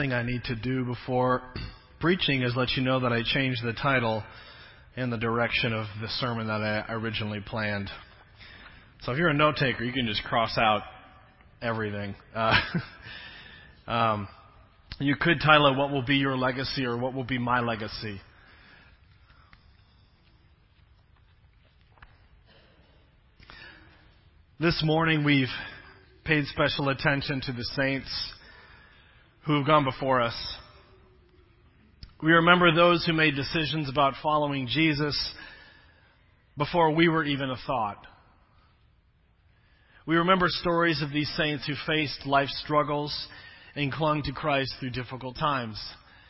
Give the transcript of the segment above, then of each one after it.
Thing I need to do before preaching is let you know that I changed the title and the direction of the sermon that I originally planned. So if you're a note taker, you can just cross out everything. You could title it, "What Will Be Your Legacy?" or "What Will Be My Legacy?" This morning we've paid special attention to the saints who have gone before us. We remember those who made decisions about following Jesus before we were even a thought. We remember stories of these saints who faced life's struggles and clung to Christ through difficult times.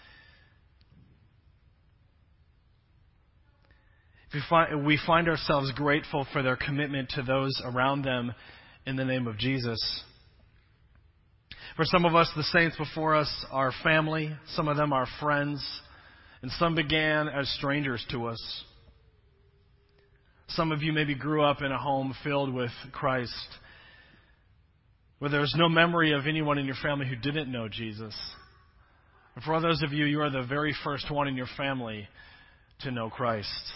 We find ourselves grateful for their commitment to those around them in the name of Jesus. For some of us, the saints before us are family, some of them are friends, and some began as strangers to us. Some of you maybe grew up in a home filled with Christ, where there was no memory of anyone in your family who didn't know Jesus. And for others of you, you are the very first one in your family to know Christ.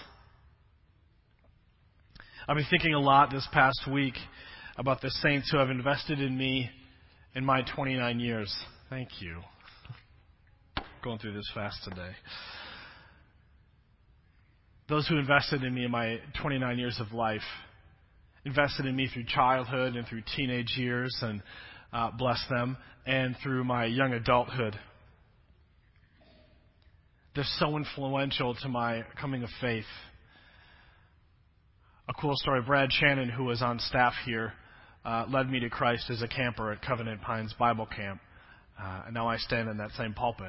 I've been thinking a lot this past week about the saints who have invested in me in my 29 years. Thank you. Going through this fast today. Those who invested in me in my 29 years of life, invested in me through childhood and through teenage years, and bless them, and through my young adulthood. They're so influential to my coming of faith. A cool story, Brad Shannon, who was on staff here, led me to Christ as a camper at Covenant Pines Bible Camp. And now I stand in that same pulpit.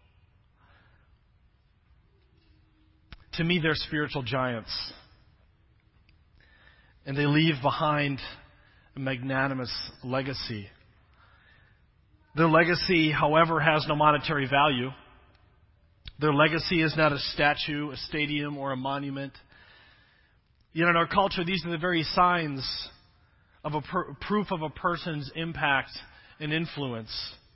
To me, they're spiritual giants. And they leave behind a magnanimous legacy. Their legacy, however, has no monetary value. Their legacy is not a statue, a stadium, or a monument. Yet in our culture, these are the very signs of a proof of a person's impact and influence.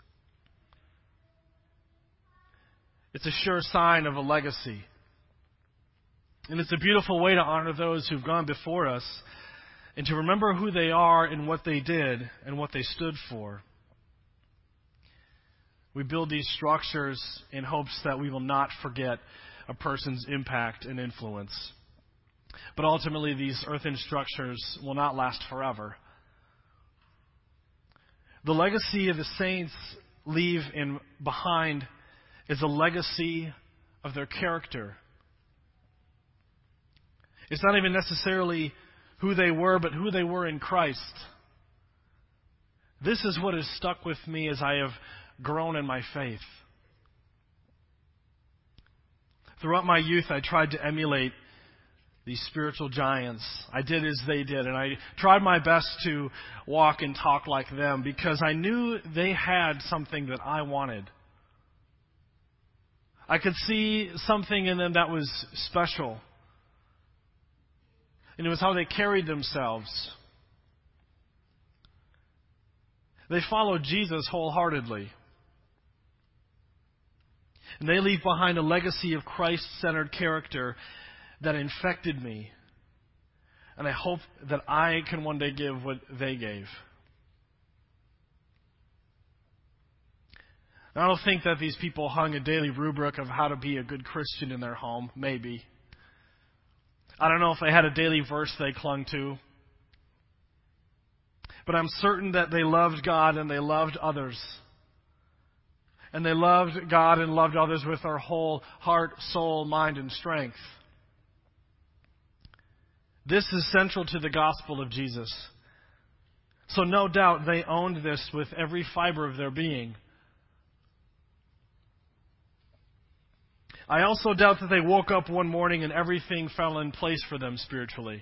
It's a sure sign of a legacy. And it's a beautiful way to honor those who've gone before us and to remember who they are and what they did and what they stood for. We build these structures in hopes that we will not forget a person's impact and influence. But ultimately, these earthen structures will not last forever. The legacy of the saints leave behind is a legacy of their character. It's not even necessarily who they were, but who they were in Christ. This is what has stuck with me as I have grown in my faith. Throughout my youth, I tried to emulate these spiritual giants. I did as they did, and I tried my best to walk and talk like them because I knew they had something that I wanted. I could see something in them that was special. And it was how they carried themselves. They followed Jesus wholeheartedly. And they leave behind a legacy of Christ-centered character that infected me. And I hope that I can one day give what they gave. I don't think that these people hung a daily rubric of how to be a good Christian in their home. Maybe. I don't know if they had a daily verse they clung to. But I'm certain that they loved God and they loved others. And they loved God and loved others with their whole heart, soul, mind, and strength. This is central to the gospel of Jesus. So no doubt they owned this with every fiber of their being. I also doubt that they woke up one morning and everything fell in place for them spiritually.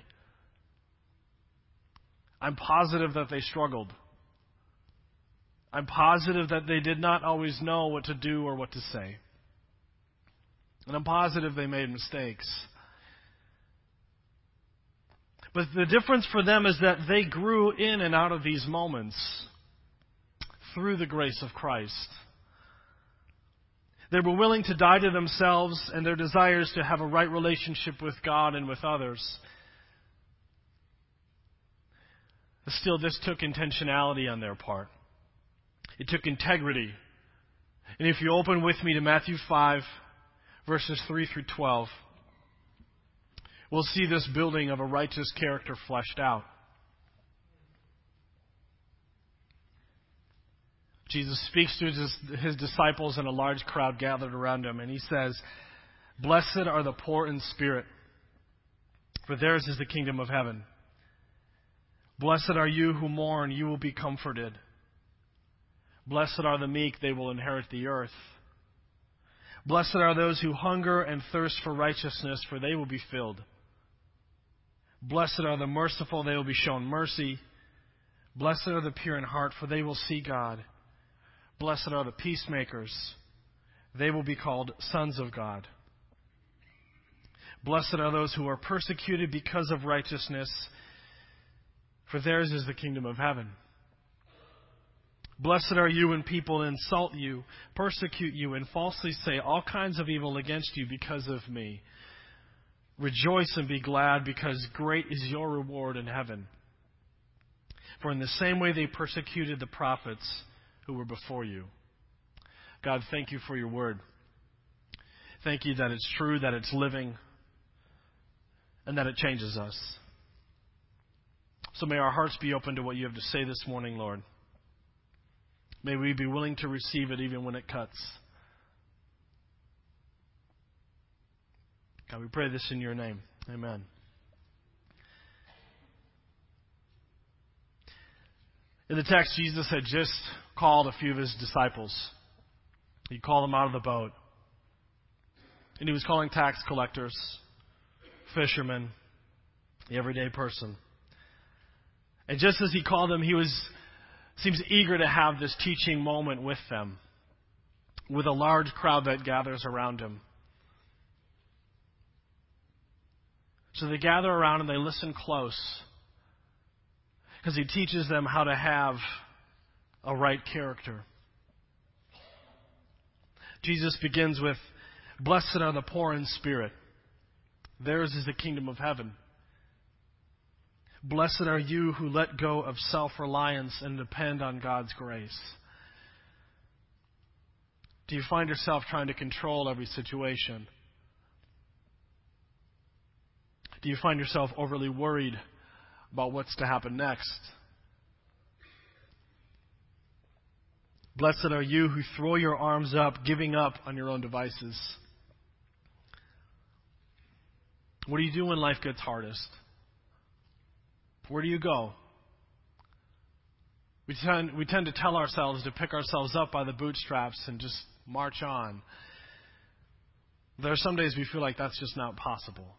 I'm positive that they struggled. I'm positive that they did not always know what to do or what to say. And I'm positive they made mistakes. But the difference for them is that they grew in and out of these moments through the grace of Christ. They were willing to die to themselves and their desires to have a right relationship with God and with others. But still, this took intentionality on their part. It took integrity. And if you open with me to Matthew 5, verses 3 through 12, we'll see this building of a righteous character fleshed out. Jesus speaks to his disciples and a large crowd gathered around him, and he says, "Blessed are the poor in spirit, for theirs is the kingdom of heaven. Blessed are you who mourn, you will be comforted. Blessed are the meek, they will inherit the earth. Blessed are those who hunger and thirst for righteousness, for they will be filled. Blessed are the merciful, they will be shown mercy. Blessed are the pure in heart, for they will see God. Blessed are the peacemakers, they will be called sons of God. Blessed are those who are persecuted because of righteousness, for theirs is the kingdom of heaven. Blessed are you when people insult you, persecute you, and falsely say all kinds of evil against you because of me. Rejoice and be glad, because great is your reward in heaven. For in the same way they persecuted the prophets who were before you." God, thank you for your word. Thank you that it's true, that it's living, and that it changes us. So may our hearts be open to what you have to say this morning, Lord. May we be willing to receive it even when it cuts. God, we pray this in your name. Amen. In the text, Jesus had just called a few of his disciples. He called them out of the boat. And he was calling tax collectors, fishermen, the everyday person. And just as he called them, he seems eager to have this teaching moment with them, with a large crowd that gathers around him. So they gather around and they listen close, because he teaches them how to have a right character. Jesus begins with, "Blessed are the poor in spirit. Theirs is the kingdom of heaven. Blessed are you who let go of self-reliance and depend on God's grace." Do you find yourself trying to control every situation? Do you find yourself overly worried about what's to happen next? Blessed are you who throw your arms up, giving up on your own devices. What do you do when life gets hardest? Where do you go? We tend to tell ourselves to pick ourselves up by the bootstraps and just march on. There are some days we feel like that's just not possible.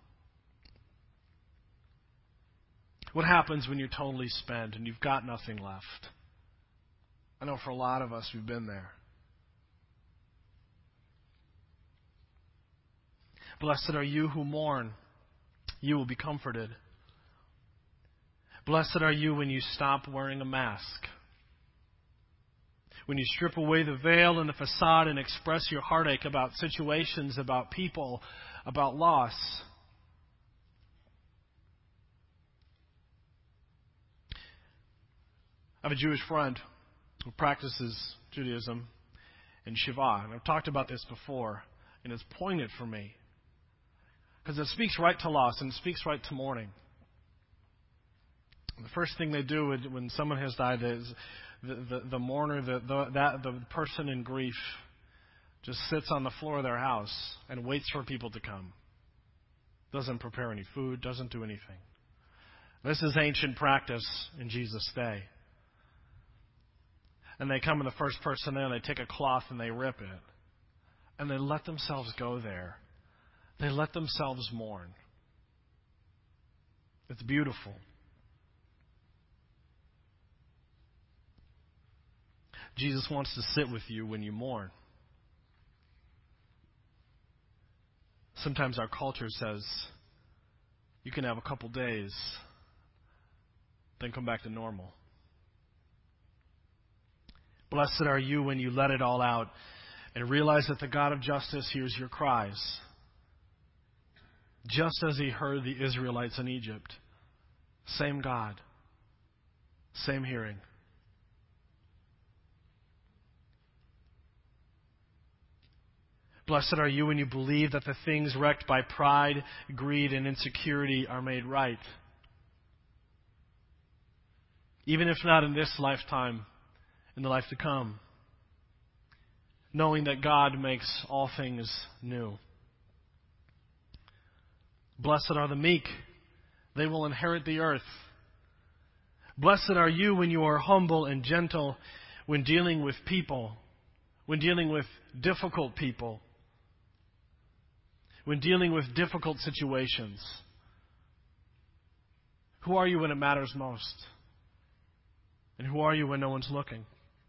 What happens when you're totally spent and you've got nothing left? I know for a lot of us, we've been there. Blessed are you who mourn. You will be comforted. Blessed are you when you stop wearing a mask. When you strip away the veil and the facade and express your heartache about situations, about people, about loss. I have a Jewish friend who practices Judaism in Shiva. And I've talked about this before, and it's poignant for me, because it speaks right to loss and it speaks right to mourning. The first thing they do when someone has died is the mourner, the person in grief, just sits on the floor of their house and waits for people to come. Doesn't prepare any food, doesn't do anything. This is ancient practice in Jesus' day. And they come, and the first person there, they take a cloth and they rip it. And they let themselves go there. They let themselves mourn. It's beautiful. Jesus wants to sit with you when you mourn. Sometimes our culture says, you can have a couple days, then come back to normal. Blessed are you when you let it all out. and realize that the God of justice hears your cries, just as he heard the Israelites in Egypt. Same God, same hearing. Blessed are you when you believe that the things wrecked by pride, greed, and insecurity are made right. Even if not in this lifetime, in the life to come. Knowing that God makes all things new. Blessed are the meek. They will inherit the earth. Blessed are you when you are humble and gentle when dealing with people, when dealing with difficult people, when dealing with difficult situations. Who are you when it matters most? And who are you when no one's looking?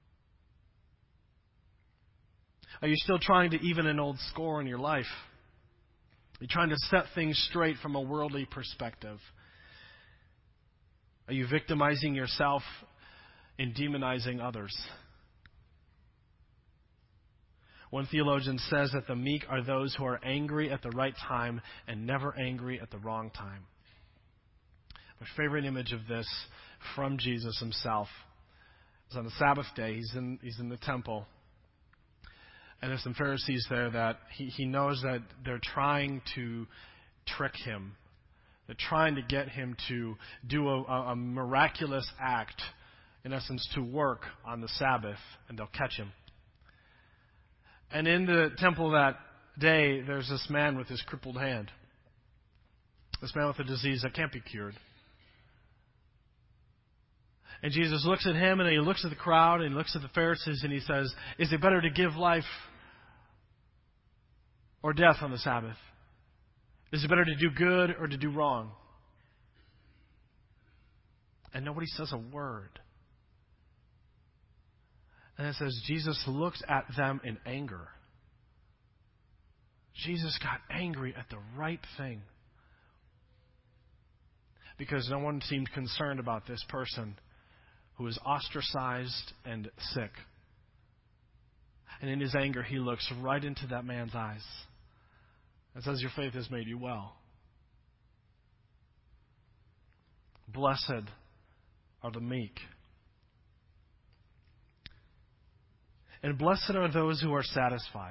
Are you still trying to even an old score in your life? Are you trying to set things straight from a worldly perspective? Are you victimizing yourself and demonizing others? One theologian says that the meek are those who are angry at the right time and never angry at the wrong time. My favorite image of this from Jesus himself is on the Sabbath day. He's in the temple. And there's some Pharisees there that he knows that they're trying to trick him. They're trying to get him to do a miraculous act, in essence, to work on the Sabbath, and they'll catch him. And in the temple that day, there's this man with his crippled hand. This man with a disease that can't be cured. And Jesus looks at him, and he looks at the crowd, and he looks at the Pharisees, and he says, is it better to give life or death on the Sabbath? Is it better to do good or to do wrong? And nobody says a word. And it says Jesus looked at them in anger. Jesus got angry at the right thing. Because no one seemed concerned about this person who is ostracized and sick. And in his anger, he looks right into that man's eyes and says, your faith has made you well. Blessed are the meek. And blessed are those who are satisfied.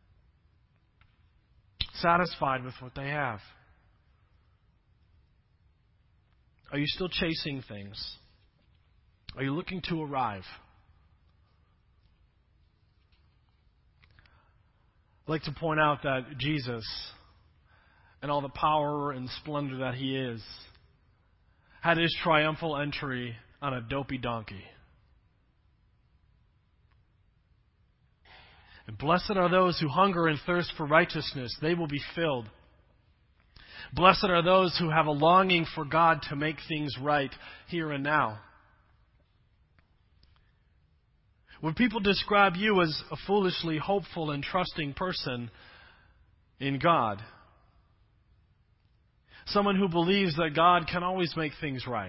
Satisfied with what they have. Are you still chasing things? Are you looking to arrive? I'd like to point out that Jesus, and all the power and splendor that he is, had his triumphal entry on a dopey donkey. And blessed are those who hunger and thirst for righteousness. They will be filled. Blessed are those who have a longing for God to make things right here and now. When people describe you as a foolishly hopeful and trusting person in God, someone who believes that God can always make things right,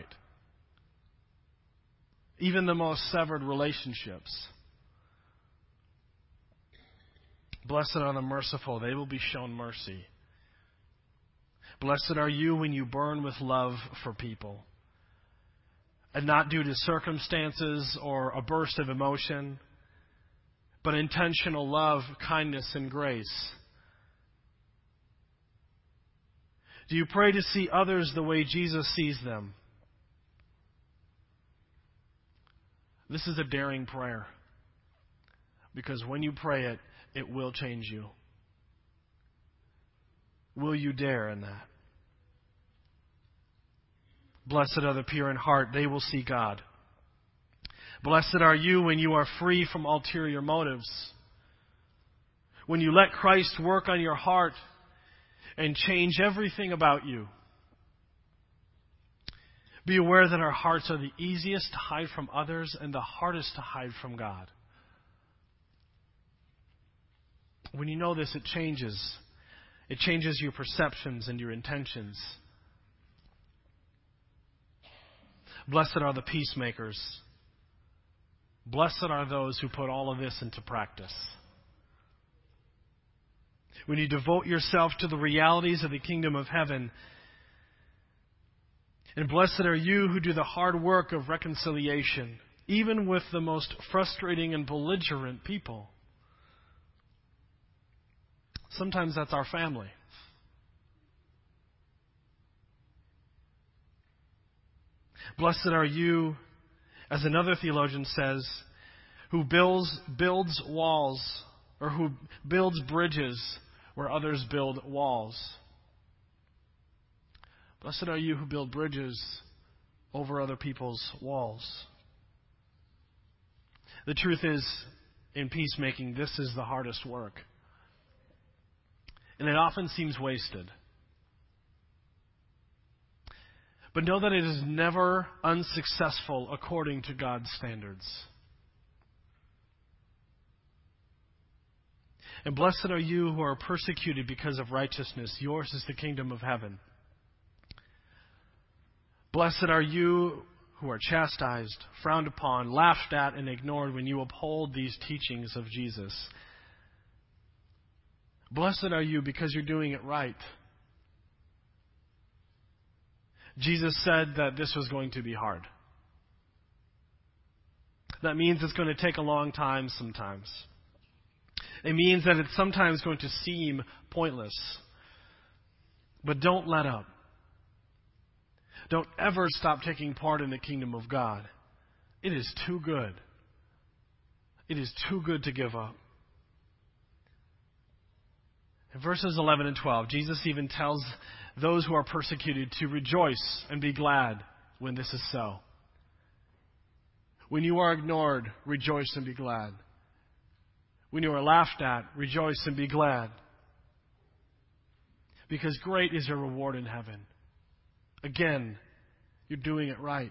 even the most severed relationships. Blessed are the merciful, they will be shown mercy. Blessed are you when you burn with love for people, and not due to circumstances or a burst of emotion, but intentional love, kindness, and grace. Do you pray to see others the way Jesus sees them? This is a daring prayer, because when you pray it, it will change you. Will you dare in that? Blessed are the pure in heart, they will see God. Blessed are you when you are free from ulterior motives. When you let Christ work on your heart and change everything about you. Be aware that our hearts are the easiest to hide from others and the hardest to hide from God. When you know this, it changes. It changes your perceptions and your intentions. Blessed are the peacemakers. Blessed are those who put all of this into practice. when you devote yourself to the realities of the kingdom of heaven. And blessed are you who do the hard work of reconciliation, even with the most frustrating and belligerent people. Sometimes that's our family. Blessed are you, as another theologian says, who builds walls, or who builds bridges where others build walls. Blessed are you who build bridges over other people's walls. The truth is, in peacemaking, this is the hardest work. And it often seems wasted. But know that it is never unsuccessful according to God's standards. And blessed are you who are persecuted because of righteousness. Yours is the kingdom of heaven. Blessed are you who are chastised, frowned upon, laughed at, and ignored when you uphold these teachings of Jesus. Blessed are you because you're doing it right. Jesus said that this was going to be hard. That means it's going to take a long time sometimes. It means that it's sometimes going to seem pointless. But don't let up. Don't ever stop taking part in the kingdom of God. It is too good. It is too good to give up. In verses 11 and 12, Jesus even tells those who are persecuted to rejoice and be glad when this is so. When you are ignored, rejoice and be glad. When you are laughed at, rejoice and be glad. Because great is your reward in heaven. Again, you're doing it right.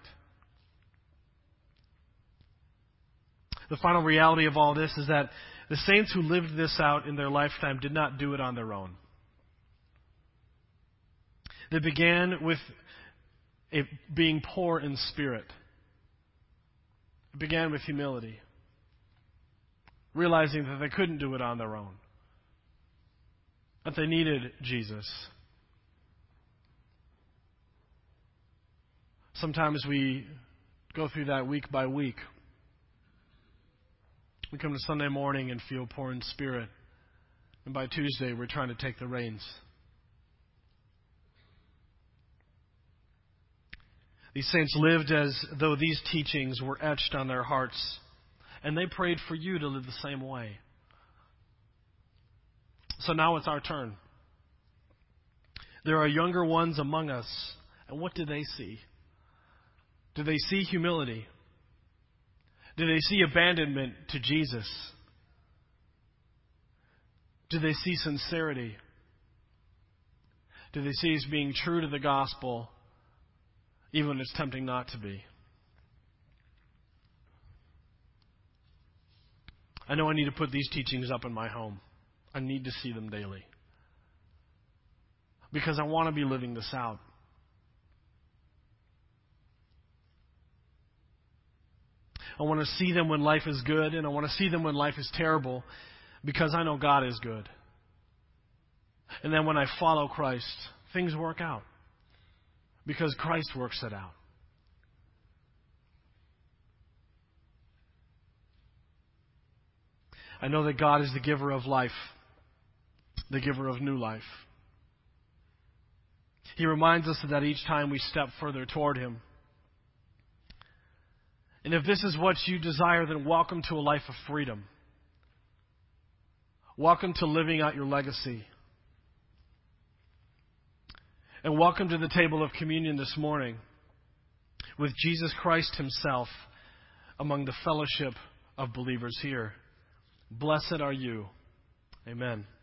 The final reality of all this is that the saints who lived this out in their lifetime did not do it on their own. They began with being poor in spirit. It began with humility, realizing that they couldn't do it on their own, that they needed Jesus. Sometimes we go through that week by week. We come to Sunday morning and feel poor in spirit. And by Tuesday, we're trying to take the reins. These saints lived as though these teachings were etched on their hearts. And they prayed for you to live the same way. So now it's our turn. There are younger ones among us. And what do they see? Do they see humility? Do they see abandonment to Jesus? Do they see sincerity? Do they see us being true to the gospel, even when it's tempting not to be? I know I need to put these teachings up in my home. I need to see them daily. Because I want to be living this out. I want to see them when life is good, and I want to see them when life is terrible, because I know God is good. And then when I follow Christ, things work out, because Christ works it out. I know that God is the giver of life, the giver of new life. He reminds us of that each time we step further toward Him. And if this is what you desire, then welcome to a life of freedom. Welcome to living out your legacy. And welcome to the table of communion this morning with Jesus Christ Himself among the fellowship of believers here. Blessed are you. Amen.